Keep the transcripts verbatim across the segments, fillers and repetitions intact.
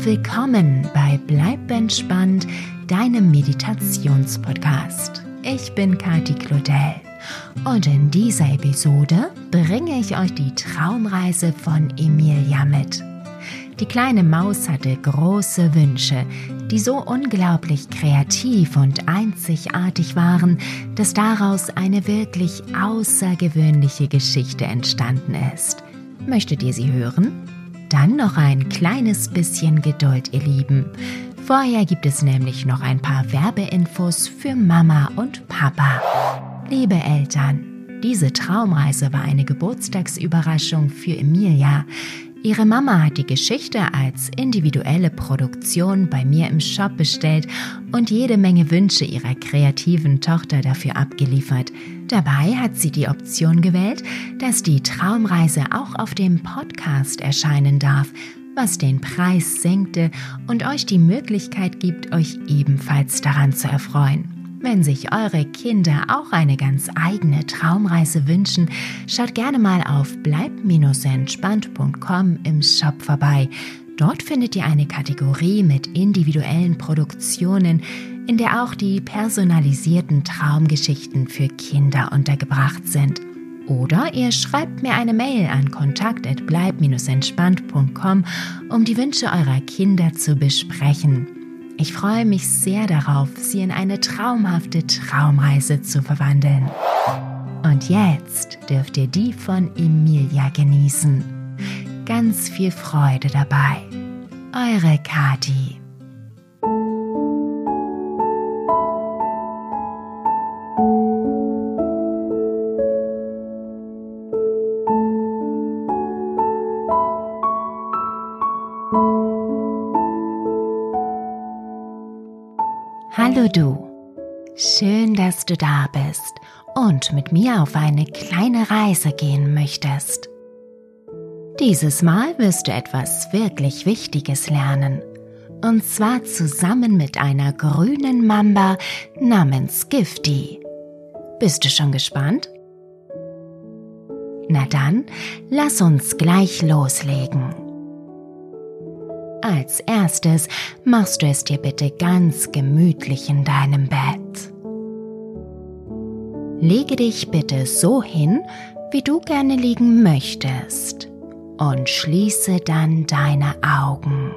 willkommen bei Bleib entspannt, deinem Meditationspodcast. Ich bin Kati Claudel und in dieser Episode bringe ich euch die Traumreise von Emilia mit. Die kleine Maus hatte große Wünsche, die so unglaublich kreativ und einzigartig waren, dass daraus eine wirklich außergewöhnliche Geschichte entstanden ist. Möchtet ihr sie hören? Dann noch ein kleines bisschen Geduld, ihr Lieben. Vorher gibt es nämlich noch ein paar Werbeinfos für Mama und Papa. Liebe Eltern, diese Traumreise war eine Geburtstagsüberraschung für Emilia. Ihre Mama hat die Geschichte als individuelle Produktion bei mir im Shop bestellt und jede Menge Wünsche ihrer kreativen Tochter dafür abgeliefert. Dabei hat sie die Option gewählt, dass die Traumreise auch auf dem Podcast erscheinen darf, was den Preis senkte und euch die Möglichkeit gibt, euch ebenfalls daran zu erfreuen. Wenn sich eure Kinder auch eine ganz eigene Traumreise wünschen, schaut gerne mal auf bleib entspannt punkt com im Shop vorbei. Dort findet ihr eine Kategorie mit individuellen Produktionen, in der auch die personalisierten Traumgeschichten für Kinder untergebracht sind. Oder ihr schreibt mir eine Mail an kontakt at bleib entspannt punkt com, um die Wünsche eurer Kinder zu besprechen. Ich freue mich sehr darauf, sie in eine traumhafte Traumreise zu verwandeln. Und jetzt dürft ihr die von Emilia genießen. Ganz viel Freude dabei. Eure Kati. Hallo du, schön, dass du da bist und mit mir auf eine kleine Reise gehen möchtest. Dieses Mal wirst du etwas wirklich Wichtiges lernen, und zwar zusammen mit einer grünen Mamba namens Gifty. Bist du schon gespannt? Na dann, lass uns gleich loslegen. Als erstes machst du es dir bitte ganz gemütlich in deinem Bett. Lege dich bitte so hin, wie du gerne liegen möchtest, und schließe dann deine Augen.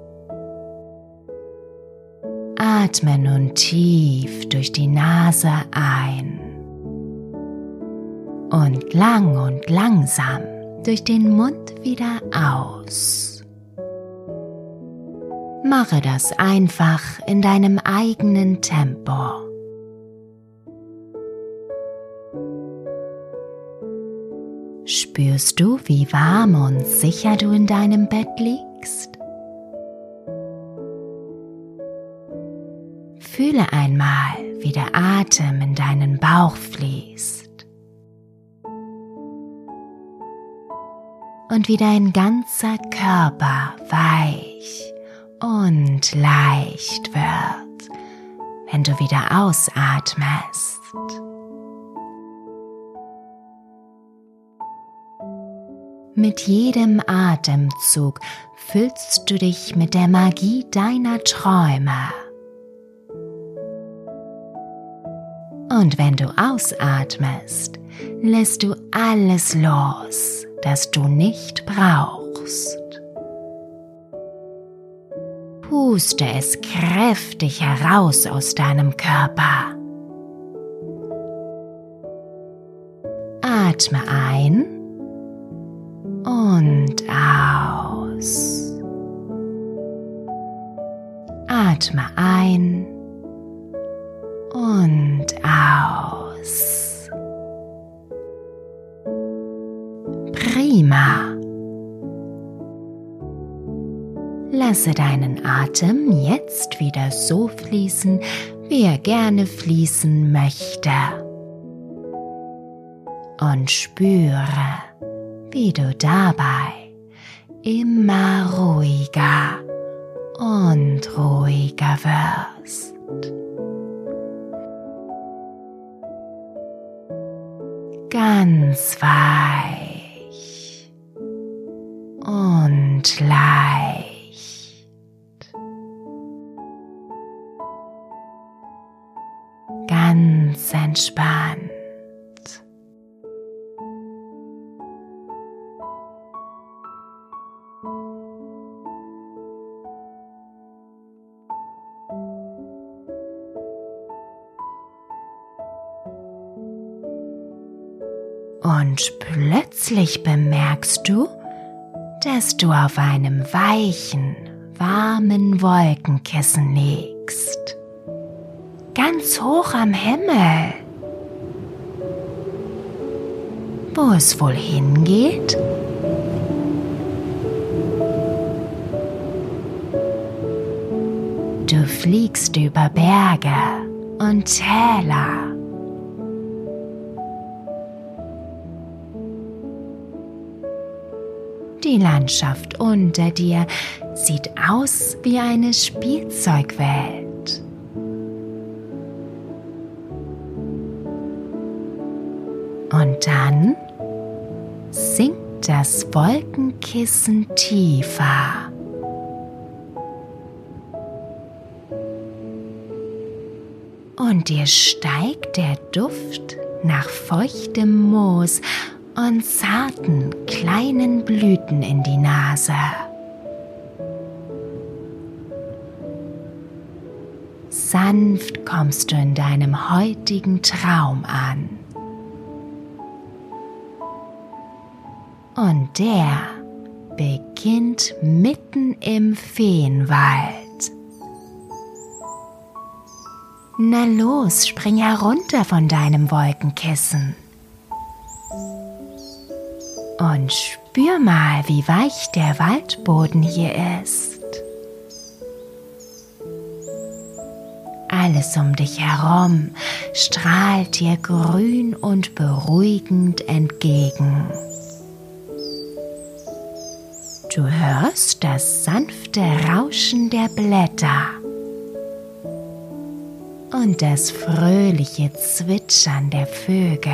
Atme nun tief durch die Nase ein und lang und langsam durch den Mund wieder aus. Mache das einfach in deinem eigenen Tempo. Spürst du, wie warm und sicher du in deinem Bett liegst? Fühle einmal, wie der Atem in deinen Bauch fließt und wie dein ganzer Körper weich und leicht wird, wenn du wieder ausatmest. Mit jedem Atemzug füllst du dich mit der Magie deiner Träume. Und wenn du ausatmest, lässt du alles los, das du nicht brauchst. Puste es kräftig heraus aus deinem Körper. Atme ein und aus. Atme ein und aus. Prima. Lasse deinen Atem jetzt wieder so fließen, wie er gerne fließen möchte. Und spüre, wie du dabei immer ruhiger und ruhiger wirst. Ganz weich und leicht. ganz entspannt. Und plötzlich bemerkst du, dass du auf einem weichen, warmen Wolkenkissen liegst. Ganz hoch am Himmel. Wo es wohl hingeht? Du fliegst über Berge und Täler. Die Landschaft unter dir sieht aus wie eine Spielzeugwelt. Und dann sinkt das Wolkenkissen tiefer. Und dir steigt der Duft nach feuchtem Moos und zarten kleinen Blüten in die Nase. Sanft kommst du in deinem heutigen Traum an. Und der beginnt mitten im Feenwald. Na los, spring herunter von deinem Wolkenkissen. Und spür mal, wie weich der Waldboden hier ist. Alles um dich herum strahlt dir grün und beruhigend entgegen. Du hörst das sanfte Rauschen der Blätter und das fröhliche Zwitschern der Vögel.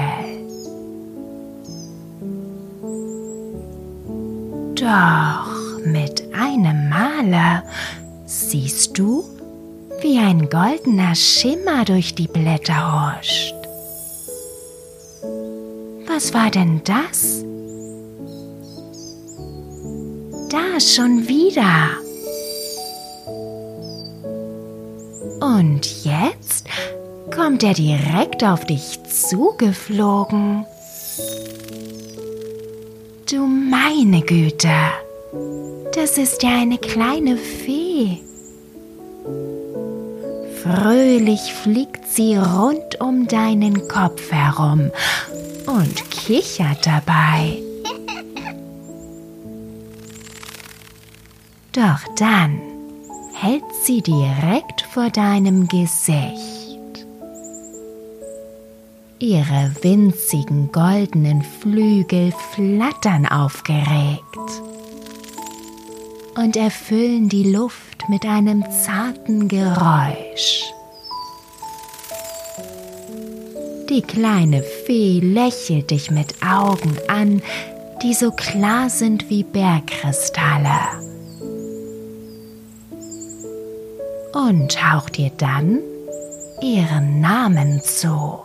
Doch mit einem Male siehst du, wie ein goldener Schimmer durch die Blätter huscht. Was war denn das? Da schon wieder. Und jetzt kommt er direkt auf dich zugeflogen. Du meine Güte, das ist ja eine kleine Fee. Fröhlich fliegt sie rund um deinen Kopf herum und kichert dabei. Doch dann hält sie direkt vor deinem Gesicht. Ihre winzigen goldenen Flügel flattern aufgeregt und erfüllen die Luft mit einem zarten Geräusch. Die kleine Fee lächelt dich mit Augen an, die so klar sind wie Bergkristalle, und haucht dir dann ihren Namen zu.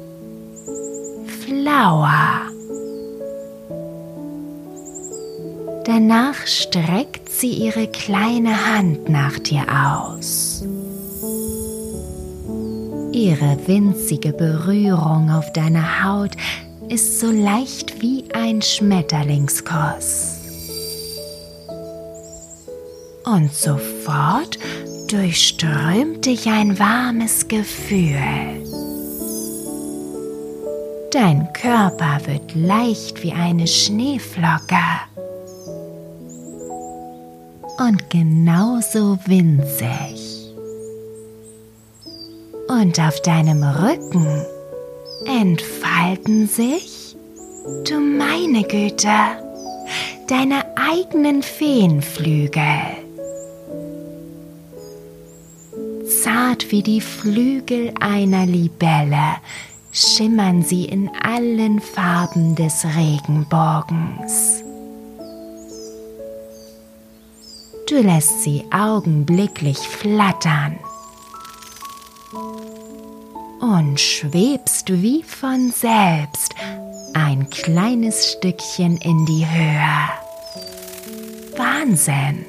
Flower. Danach streckt sie ihre kleine Hand nach dir aus. Ihre winzige Berührung auf deiner Haut ist so leicht wie ein Schmetterlingskuss. Und sofort durchströmt dich ein warmes Gefühl. Dein Körper wird leicht wie eine Schneeflocke und genauso winzig. Und auf deinem Rücken entfalten sich, du meine Güte, deine eigenen Feenflügel. Zart wie die Flügel einer Libelle schimmern sie in allen Farben des Regenbogens. Du lässt sie augenblicklich flattern und schwebst wie von selbst ein kleines Stückchen in die Höhe. Wahnsinn!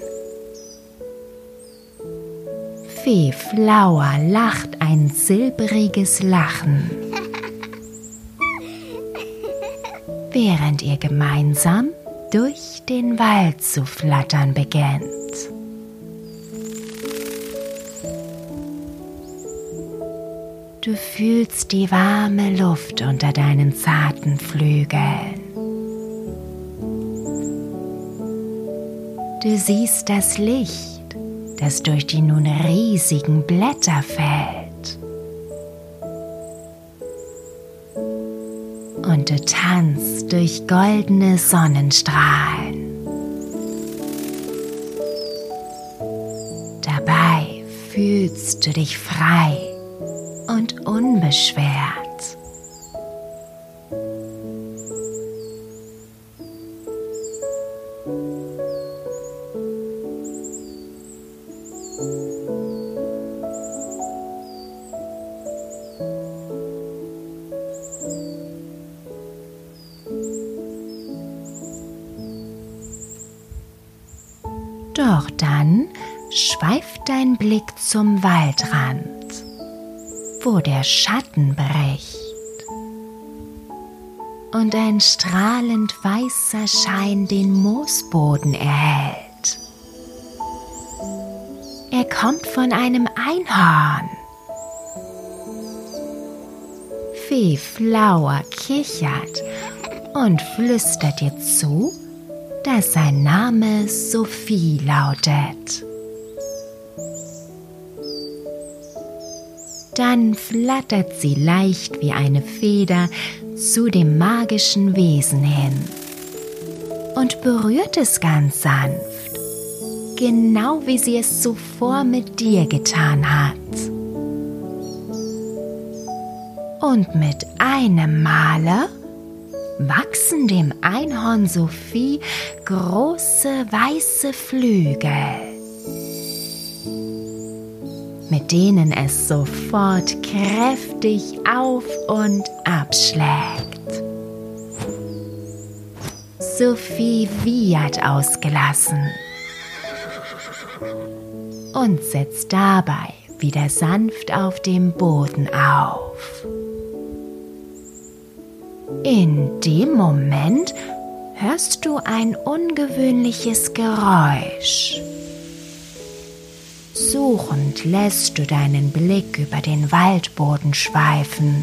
Fee Flower lacht ein silbriges Lachen, während ihr gemeinsam durch den Wald zu flattern beginnt. Du fühlst die warme Luft unter deinen zarten Flügeln. Du siehst das Licht, das durch die nun riesigen Blätter fällt. Und du tanzt durch goldene Sonnenstrahlen. Dabei fühlst du dich frei und unbeschwert. Doch dann schweift dein Blick zum Waldrand, wo der Schatten bricht und ein strahlend weißer Schein den Moosboden erhellt. Er kommt von einem Einhorn. Fee Flower kichert und flüstert dir zu, dass sein Name Sophie lautet. Dann flattert sie leicht wie eine Feder zu dem magischen Wesen hin und berührt es ganz sanft, genau wie sie es zuvor mit dir getan hat. Und mit einem Male wachsen dem Einhorn Sophie große weiße Flügel, mit denen es sofort kräftig auf und abschlägt. Sophie wiehert ausgelassen und setzt dabei wieder sanft auf dem Boden auf. In dem Moment hörst du ein ungewöhnliches Geräusch. Suchend lässt du deinen Blick über den Waldboden schweifen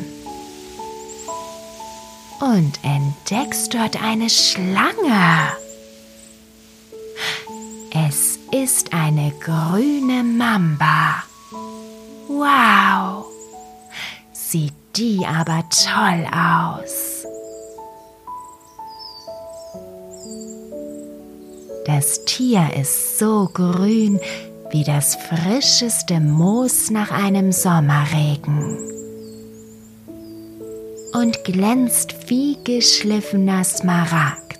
und entdeckst dort eine Schlange. Es ist eine grüne Mamba. Wow, sieht die aber toll aus. Das Tier ist so grün wie das frischeste Moos nach einem Sommerregen und glänzt wie geschliffener Smaragd.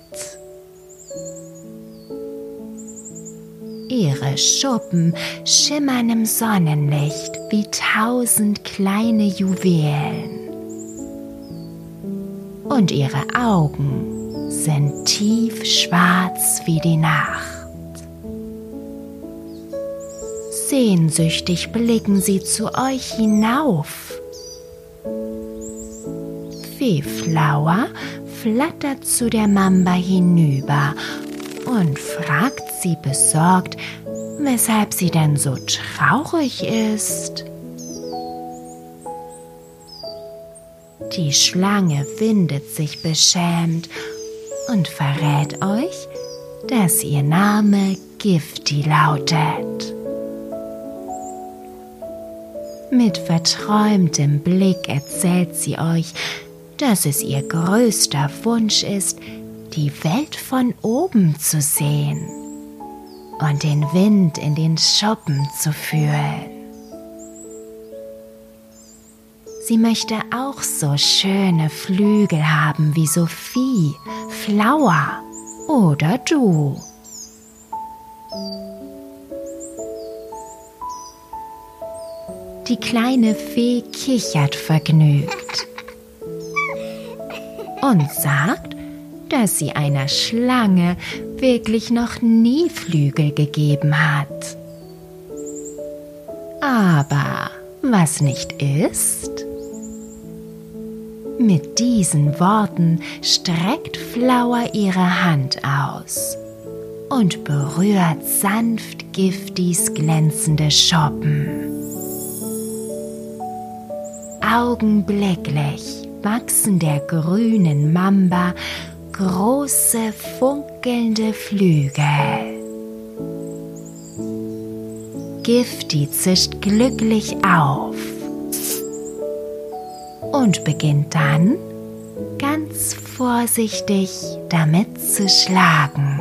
Ihre Schuppen schimmern im Sonnenlicht wie tausend kleine Juwelen und ihre Augen sind tief schwarz wie die Nacht. Sehnsüchtig blicken sie zu euch hinauf. Fee Flower flattert zu der Mamba hinüber und fragt sie besorgt, weshalb sie denn so traurig ist. Die Schlange windet sich beschämt und verrät euch, dass ihr Name Gifty lautet. Mit verträumtem Blick erzählt sie euch, dass es ihr größter Wunsch ist, die Welt von oben zu sehen und den Wind in den Schuppen zu fühlen. Sie möchte auch so schöne Flügel haben wie Sophie, Flower oder du. Die kleine Fee kichert vergnügt und sagt, dass sie einer Schlange wirklich noch nie Flügel gegeben hat. Aber was nicht ist? Mit diesen Worten streckt Flower ihre Hand aus und berührt sanft Giftis glänzende Schoppen. Augenblicklich wachsen der grünen Mamba große, funkelnde Flügel. Gifti zischt glücklich auf und beginnt dann ganz vorsichtig damit zu schlagen.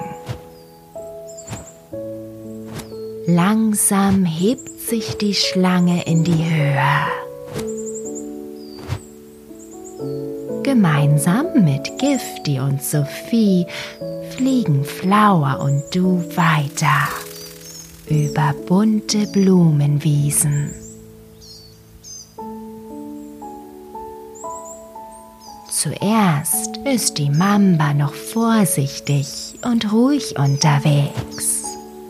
Langsam hebt sich die Schlange in die Höhe. Gemeinsam mit Gifti und Sophie fliegen Flower und du weiter über bunte Blumenwiesen. Zuerst ist die Mamba noch vorsichtig und ruhig unterwegs.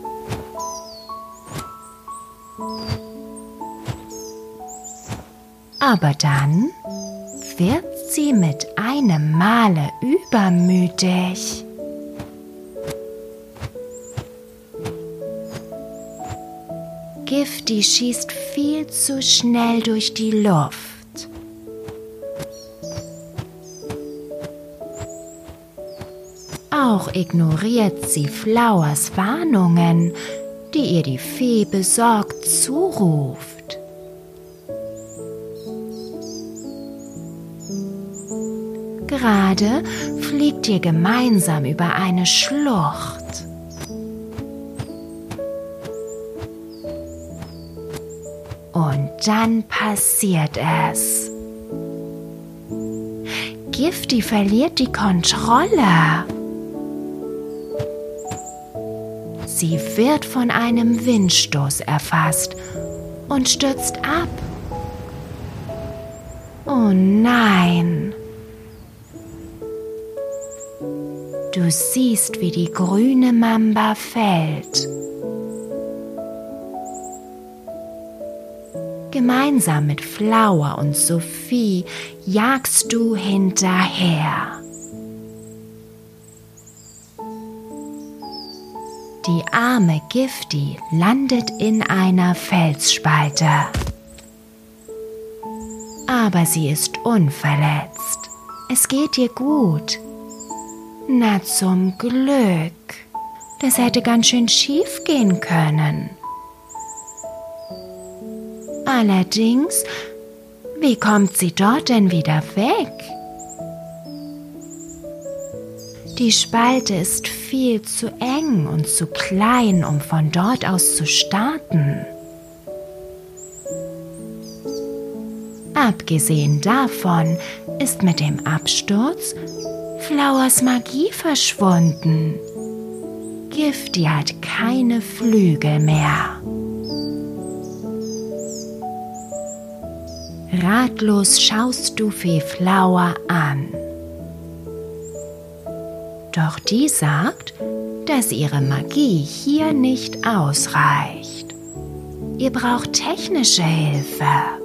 Aber dann wird sie mit einem Male übermütig. Gifti schießt viel zu schnell durch die Luft. Auch ignoriert sie Flowers Warnungen, die ihr die Fee besorgt zuruft. Gerade fliegt ihr gemeinsam über eine Schlucht. Und dann passiert es. Gifti verliert die Kontrolle. Sie wird von einem Windstoß erfasst und stürzt ab. Oh nein! Du siehst, wie die grüne Mamba fällt. Gemeinsam mit Flower und Sophie jagst du hinterher. Die arme Gifti landet in einer Felsspalte. Aber sie ist unverletzt. Es geht ihr gut. Na zum Glück. Das hätte ganz schön schief gehen können. Allerdings, wie kommt sie dort denn wieder weg? Die Spalte ist viel zu eng und zu klein, um von dort aus zu starten. Abgesehen davon ist mit dem Absturz Flowers Magie verschwunden. Gifti hat keine Flügel mehr. Ratlos schaust du Fee Flower an. Doch die sagt, dass ihre Magie hier nicht ausreicht. Ihr braucht technische Hilfe.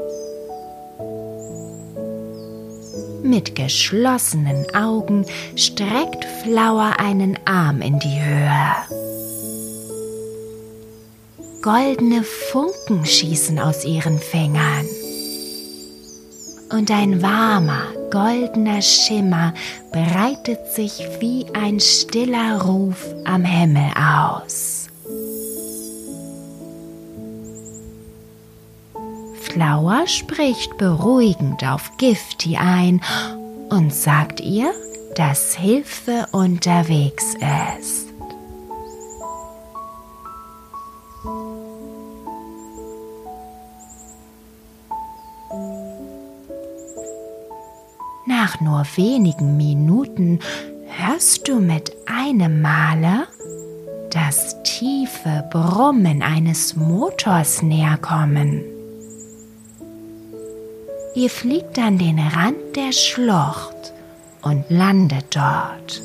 Mit geschlossenen Augen streckt Flower einen Arm in die Höhe. Goldene Funken schießen aus ihren Fingern. Und ein warmer, goldener Schimmer breitet sich wie ein stiller Ruf am Himmel aus. Flower spricht beruhigend auf Gifti ein und sagt ihr, dass Hilfe unterwegs ist. Nach nur wenigen Minuten hörst du mit einem Male das tiefe Brummen eines Motors näher kommen. Ihr fliegt an den Rand der Schlucht und landet dort.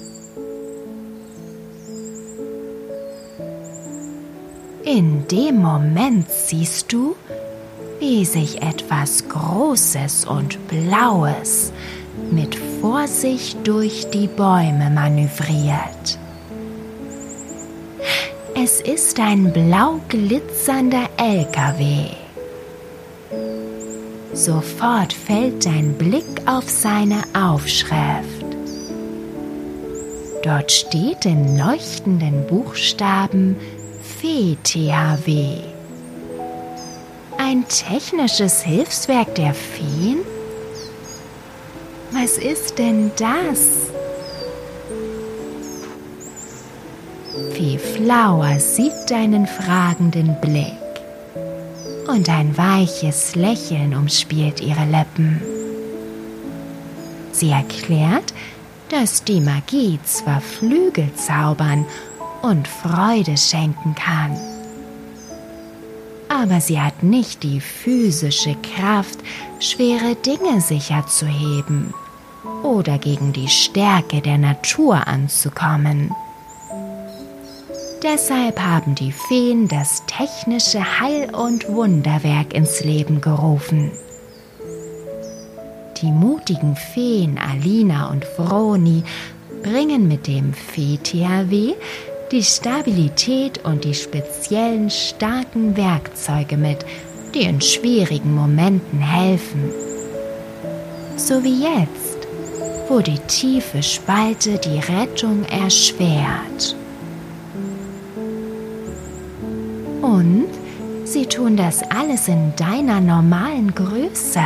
In dem Moment siehst du, wie sich etwas Großes und Blaues mit Vorsicht durch die Bäume manövriert. Es ist ein blau glitzernder L K W. Sofort fällt dein Blick auf seine Aufschrift. Dort steht in leuchtenden Buchstaben Fee T H W. Ein technisches Hilfswerk der Feen? Was ist denn das? Fee Flower sieht deinen fragenden Blick und ein weiches Lächeln umspielt ihre Lippen. Sie erklärt, dass die Magie zwar Flügel zaubern und Freude schenken kann, aber sie hat nicht die physische Kraft, schwere Dinge sicher zu heben oder gegen die Stärke der Natur anzukommen. Deshalb haben die Feen das technische Heil- und Wunderwerk ins Leben gerufen. Die mutigen Feen Alina und Vroni bringen mit dem Fee T H W die Stabilität und die speziellen starken Werkzeuge mit, die in schwierigen Momenten helfen. So wie jetzt, wo die tiefe Spalte die Rettung erschwert. Und sie tun das alles in deiner normalen Größe.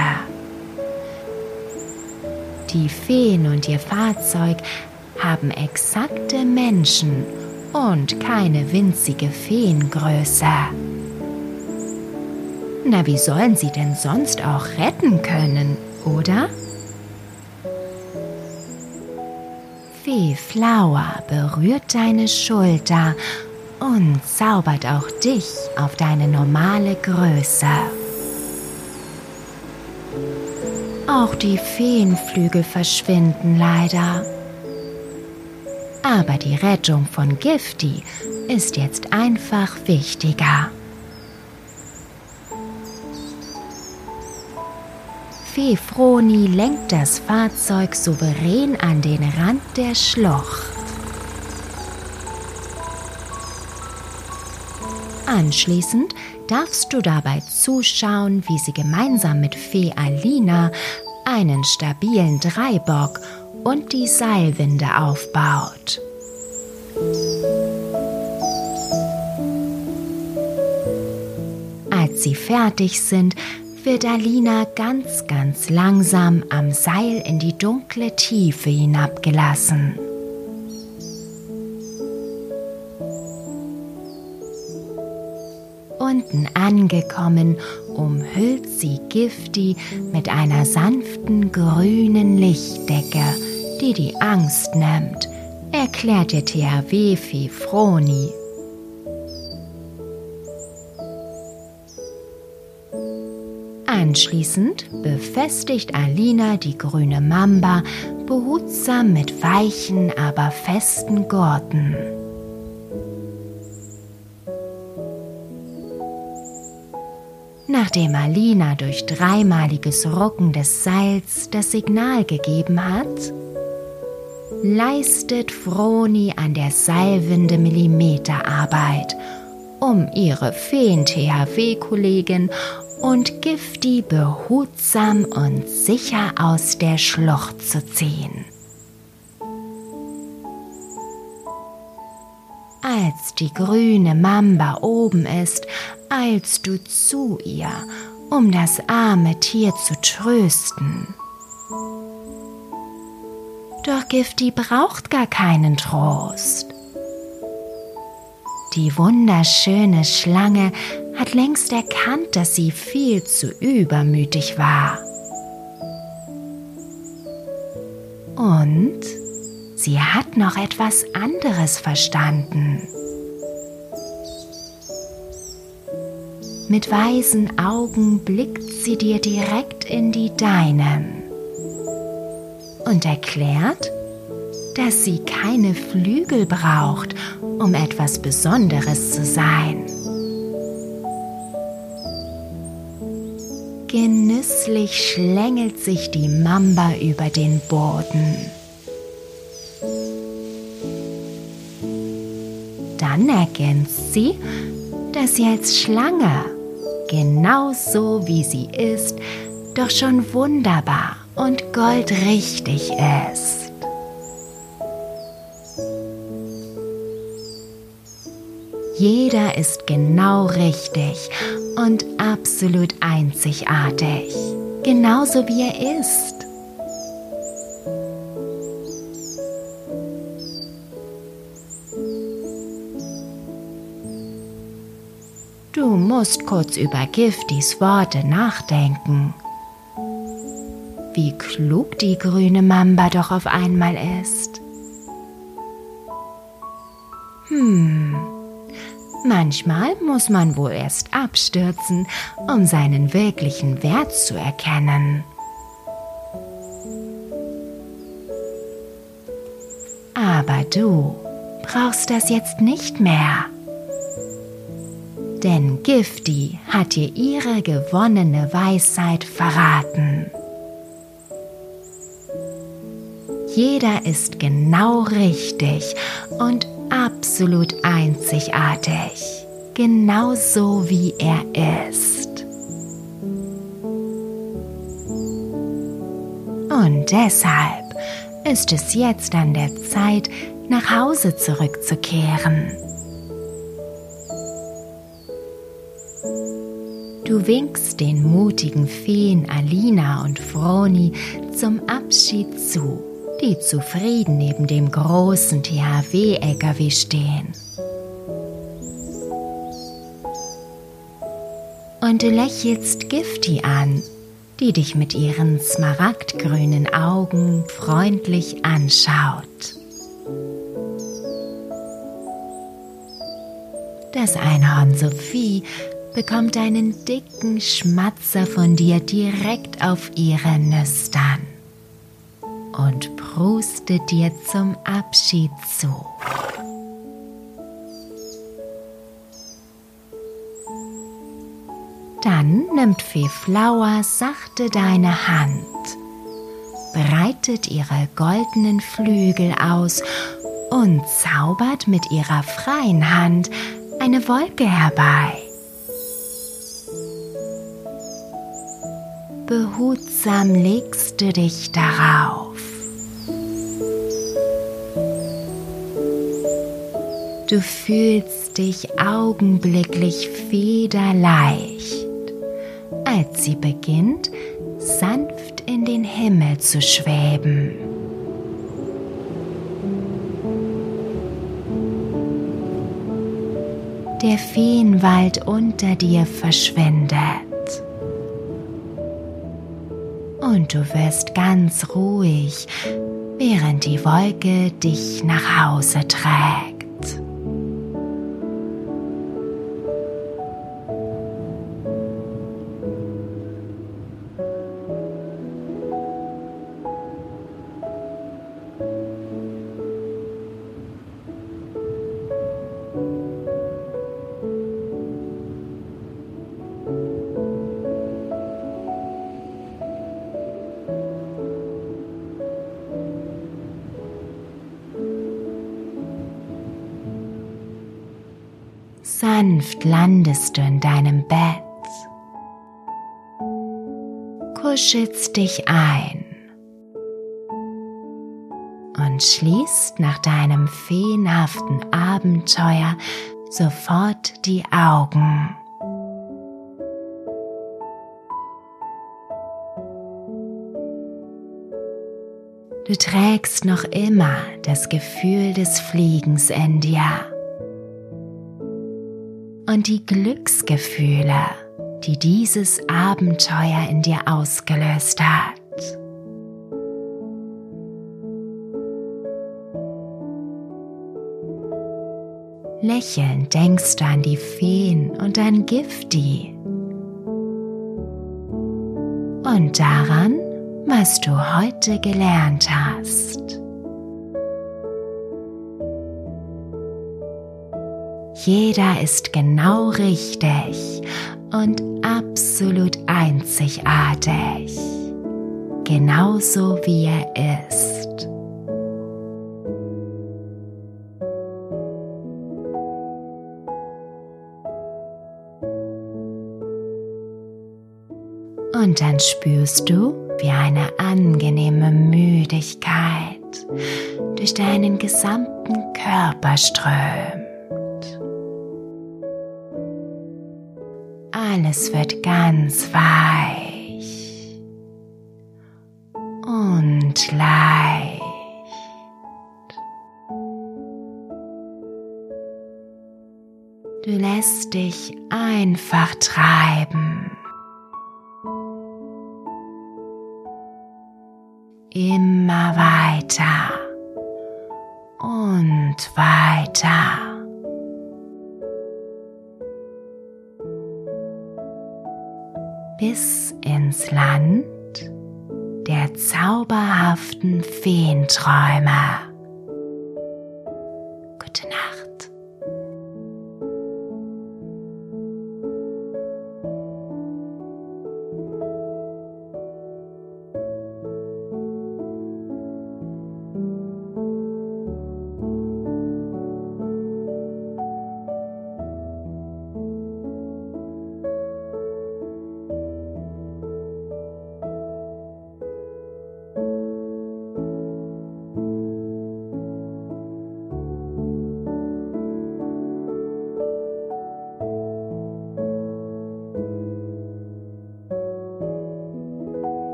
Die Feen und ihr Fahrzeug haben exakte Menschen und keine winzige Feengröße. Na, wie sollen sie denn sonst auch retten können, oder? Fee Flower berührt deine Schulter und zaubert auch dich auf deine normale Größe. Auch die Feenflügel verschwinden leider. Aber die Rettung von Gifty ist jetzt einfach wichtiger. Fee Vroni lenkt das Fahrzeug souverän an den Rand der Schlucht. Anschließend darfst du dabei zuschauen, wie sie gemeinsam mit Fee Alina einen stabilen Dreibock und die Seilwinde aufbaut. Als sie fertig sind, wird Alina ganz, ganz langsam am Seil in die dunkle Tiefe hinabgelassen. Unten angekommen, umhüllt sie Gifty mit einer sanften grünen Lichtdecke, die die Angst nimmt, erklärt ihr T H W-Fee Vroni. Anschließend befestigt Alina die grüne Mamba behutsam mit weichen, aber festen Gurten. Nachdem Alina durch dreimaliges Rucken des Seils das Signal gegeben hat, leistet Vroni an der Seilwinde Millimeterarbeit, um ihre Feen-T H W-Kollegin und Gifty behutsam und sicher aus der Schlucht zu ziehen. Als die grüne Mamba oben ist, eilst du zu ihr, um das arme Tier zu trösten. Doch Gifty braucht gar keinen Trost. Die wunderschöne Schlange hat längst erkannt, dass sie viel zu übermütig war. Und sie hat noch etwas anderes verstanden. Mit weißen Augen blickt sie dir direkt in die deinen und erklärt, dass sie keine Flügel braucht, um etwas Besonderes zu sein. Genüsslich schlängelt sich die Mamba über den Boden. Dann ergänzt sie, dass sie als Schlange, genauso wie sie ist, doch schon wunderbar und goldrichtig ist. Jeder ist genau richtig und absolut einzigartig, genauso wie er ist. Du musst kurz über Giftis Worte nachdenken. Wie klug die grüne Mamba doch auf einmal ist. Hm... Manchmal muss man wohl erst abstürzen, um seinen wirklichen Wert zu erkennen. Aber du brauchst das jetzt nicht mehr. Denn Gifti hat dir ihre gewonnene Weisheit verraten. Jeder ist genau richtig und absolut einzigartig, genauso wie er ist. Und deshalb ist es jetzt an der Zeit, nach Hause zurückzukehren. Du winkst den mutigen Feen Alina und Froni zum Abschied zu, die zufrieden neben dem großen T H W-L K W stehen. Und du lächelst Gifti an, die dich mit ihren smaragdgrünen Augen freundlich anschaut. Das Einhorn Sophie bekommt einen dicken Schmatzer von dir direkt auf ihre Nüstern und prustet dir zum Abschied zu. Dann nimmt Fee Flower sachte deine Hand, breitet ihre goldenen Flügel aus und zaubert mit ihrer freien Hand eine Wolke herbei. Behutsam legst du dich darauf. Du fühlst dich augenblicklich federleicht, als sie beginnt, sanft in den Himmel zu schweben. Der Feenwald unter dir verschwindet. Und du wirst ganz ruhig, während die Wolke dich nach Hause trägt. Sanft landest du in deinem Bett, kuschelst dich ein und schließt nach deinem feenhaften Abenteuer sofort die Augen. Du trägst noch immer das Gefühl des Fliegens in dir. Und die Glücksgefühle, die dieses Abenteuer in dir ausgelöst hat. Lächelnd denkst du an die Feen und an Gifti, und daran, was du heute gelernt hast. Jeder ist genau richtig und absolut einzigartig, genauso wie er ist. Und dann spürst du, wie eine angenehme Müdigkeit durch deinen gesamten Körper strömt. Alles wird ganz weich und leicht. Du lässt dich einfach treiben. Immer weiter und weiter. Bis ins Land der zauberhaften Feenträume. Gute Nacht.